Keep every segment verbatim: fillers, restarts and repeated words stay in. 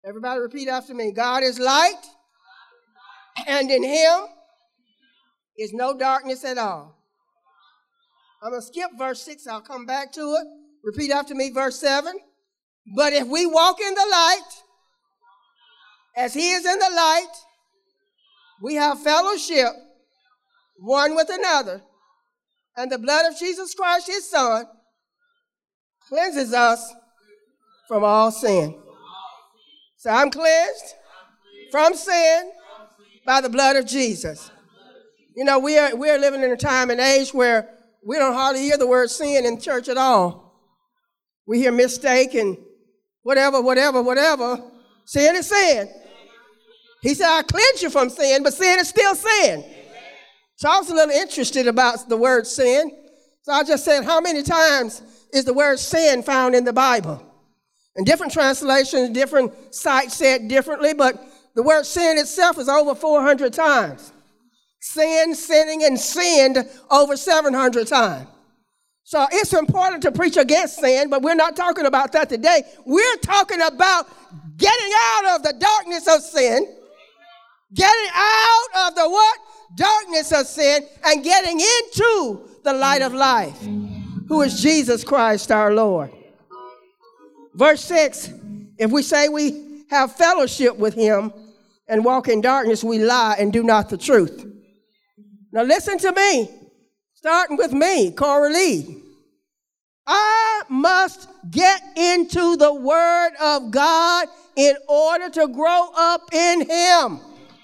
Everybody repeat after me. God is light, and in him is no darkness at all. I'm going to skip verse six. I'll come back to it. Repeat after me, verse seven. But if we walk in the light, as he is in the light, we have fellowship one with another. And the blood of Jesus Christ, his son, cleanses us from all sin. So I'm cleansed from sin by the blood of Jesus. You know, we are, we are living in a time and age where we don't hardly hear the word sin in church at all. We hear mistake and whatever, whatever, whatever. Sin is sin. He said, I cleanse you from sin, but sin is still sin. So I was a little interested about the word sin. So I just said, how many times is the word sin found in the Bible? And different translations, different sites say it differently, but the word sin itself is over four hundred times. Sin, sinning, and sinned over seven hundred times. So it's important to preach against sin, but we're not talking about that today. We're talking about getting out of the darkness of sin, getting out of the what? Darkness of sin, and getting into the light of life, who is Jesus Christ our Lord. Verse six, if we say we have fellowship with him and walk in darkness, we lie and do not the truth. Now listen to me, starting with me, Cora Lee. I must get into the Word of God in order to grow up in him.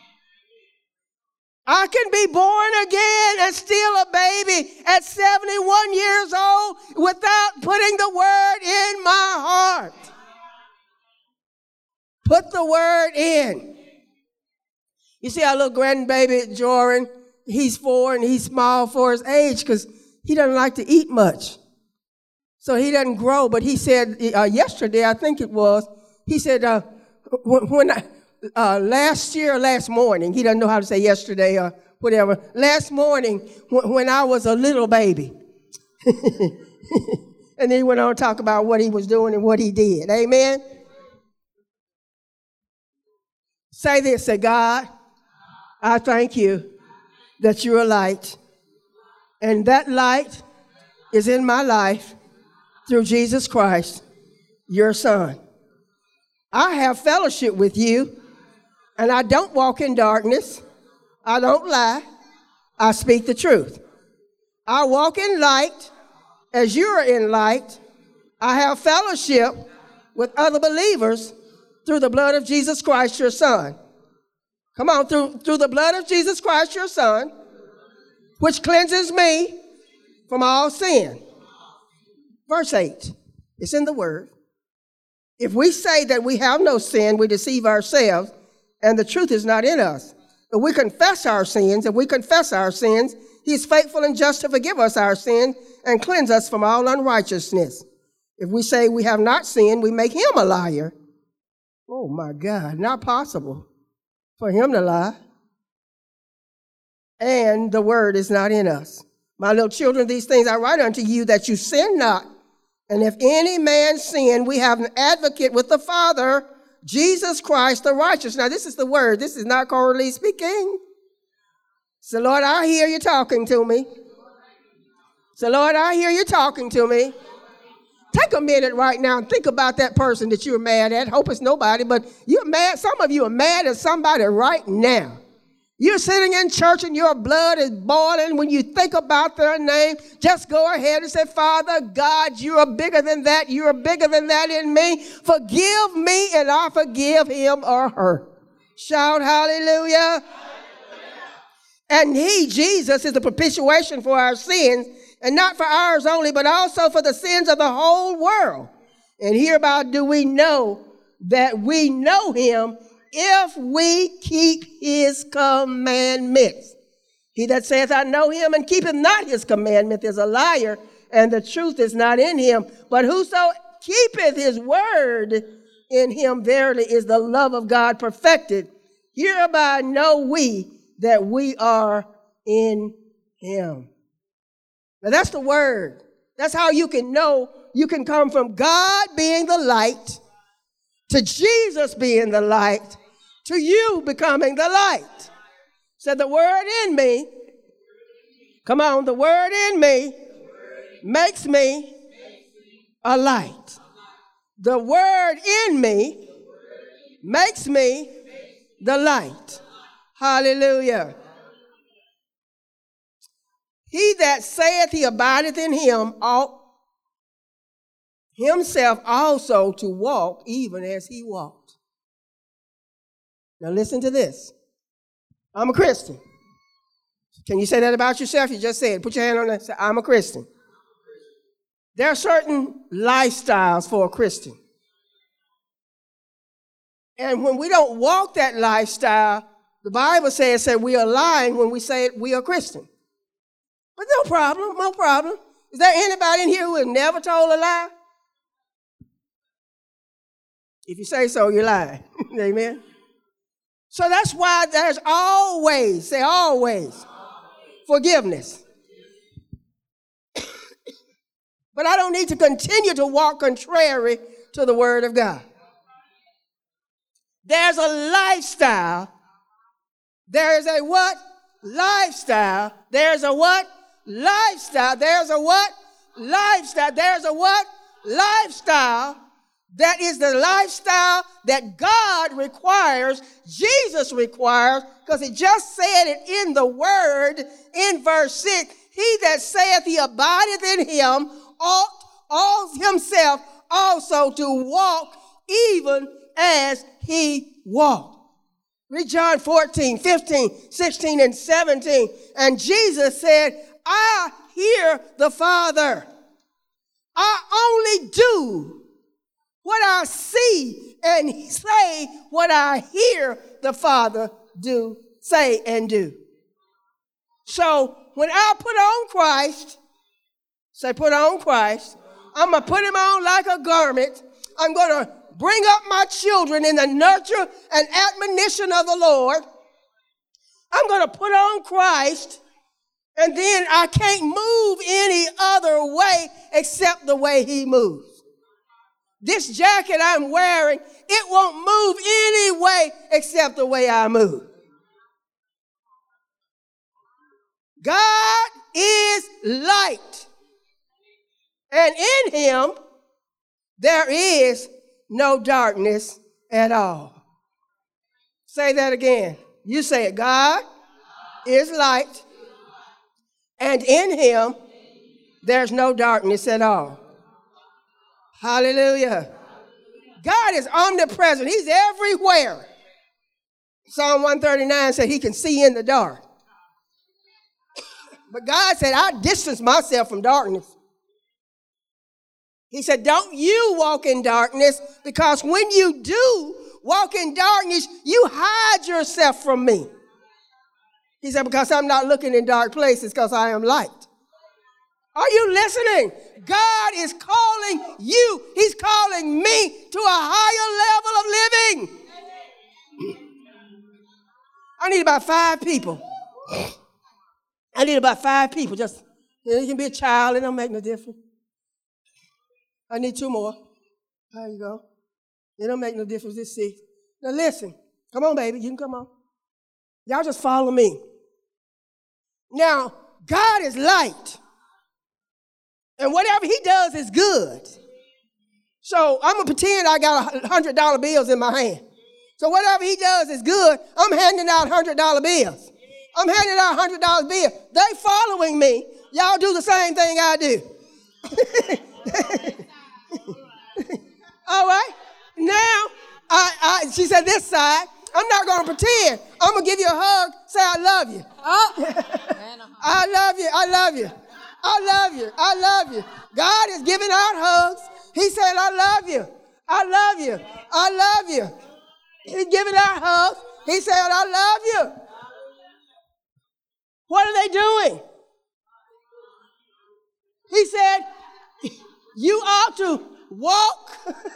I can be born again and still a baby at seventy-one years old without putting the Word in my heart. Put the Word in. You see our little grandbaby, Joran, he's four and he's small for his age because he doesn't like to eat much. So he doesn't grow. But he said uh, yesterday, I think it was, he said, uh, when I, uh, last year, last morning, he doesn't know how to say yesterday or whatever. Last morning, w- when I was a little baby. And then he went on to talk about what he was doing and what he did. Amen? Say this, say, God, I thank you that you're a light. And that light is in my life through Jesus Christ, your son. I have fellowship with you, and I don't walk in darkness. I don't lie. I speak the truth. I walk in light as you are in light. I have fellowship with other believers through the blood of Jesus Christ, your son. Come on, through, through the blood of Jesus Christ, your son, which cleanses me from all sin. Verse eight, it's in the word. If we say that we have no sin, we deceive ourselves, and the truth is not in us. If we confess our sins, if we confess our sins, he is faithful and just to forgive us our sins and cleanse us from all unrighteousness. If we say we have not sinned, we make him a liar. Oh my God, not possible for him to lie. And the word is not in us. My little children, these things I write unto you that you sin not. And if any man sin, we have an advocate with the Father, Jesus Christ the righteous. Now this is the word. This is not Cora Lee speaking. So Lord, I hear you talking to me. So Lord, I hear you talking to me. Take a minute right now and think about that person that you're mad at. Hope it's nobody, but you're mad. Some of you are mad at somebody right now. You're sitting in church and your blood is boiling. When you think about their name, just go ahead and say, Father God, you are bigger than that. You are bigger than that in me. Forgive me and I forgive him or her. Shout hallelujah. Hallelujah. And he, Jesus, is the propitiation for our sins, and not for ours only, but also for the sins of the whole world. And hereby do we know that we know him if we keep his commandments. He that saith, I know him, and keepeth not his commandment is a liar, and the truth is not in him. But whoso keepeth his word, in him verily is the love of God perfected. Hereby know we that we are in him. Now that's the word. That's how you can know you can come from God being the light to Jesus being the light, to you becoming the light. So the word in me, come on, the word in me makes me a light. The word in me makes me the light. Hallelujah. He that saith he abideth in him ought himself also to walk even as he walked. Now listen to this. I'm a Christian. Can you say that about yourself? You just said it. Put your hand on that and say, I'm a Christian. There are certain lifestyles for a Christian. And when we don't walk that lifestyle, the Bible says that we are lying when we say we are Christian. But no problem, no problem. Is there anybody in here who has never told a lie? If you say so, you're lying. Amen? So that's why there's always, say always, forgiveness. But I don't need to continue to walk contrary to the word of God. There's a lifestyle. There is a what? Lifestyle. There's a what? Lifestyle. There's a what? Lifestyle. There's a what? Lifestyle. That is the lifestyle that God requires, Jesus requires, because he just said it in the word in verse six. He that saith he abideth in him ought, ought himself also to walk even as he walked. Read John fourteen, fifteen, sixteen, and seventeen. And Jesus said, I hear the Father. I only do what I see and say what I hear the Father do, say, and do. So when I put on Christ, say put on Christ, I'm going to put him on like a garment. I'm going to bring up my children in the nurture and admonition of the Lord. I'm going to put on Christ, and then I can't move any other way except the way he moves. This jacket I'm wearing, it won't move any way except the way I move. God is light, and in him there is no darkness at all. Say that again. You say it. God is light, and in him there's no darkness at all. Hallelujah. God is omnipresent. He's everywhere. Psalm one thirty-nine said he can see in the dark. But God said, I distance myself from darkness. He said, don't you walk in darkness, because when you do walk in darkness, you hide yourself from me. He said, because I'm not looking in dark places, because I am light. Are you listening? God is calling you. He's calling me to a higher level of living. I need about five people. I need about five people. Just, you know, you can be a child. It don't make no difference. I need two more. There you go. It don't make no difference. It's six. Now listen. Come on, baby. You can come on. Y'all just follow me. Now, God is light. And whatever he does is good. So I'm going to pretend I got one hundred dollar bills in my hand. So whatever he does is good. I'm handing out one hundred dollar bills. I'm handing out one hundred dollar bills. They following me. Y'all do the same thing I do. All right. Now, I, I, she said this side. I'm not going to pretend. I'm going to give you a hug. Say, I love you. Oh. I love you. I love you. I love you. I love you. God is giving out hugs. He said, I love you. I love you. I love you. He's giving out hugs. He said, I love you. What are they doing? He said, you ought to walk.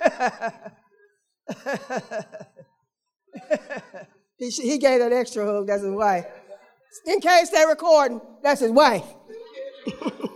he, he gave that extra hug. That's his wife. In case they're recording, that's his wife.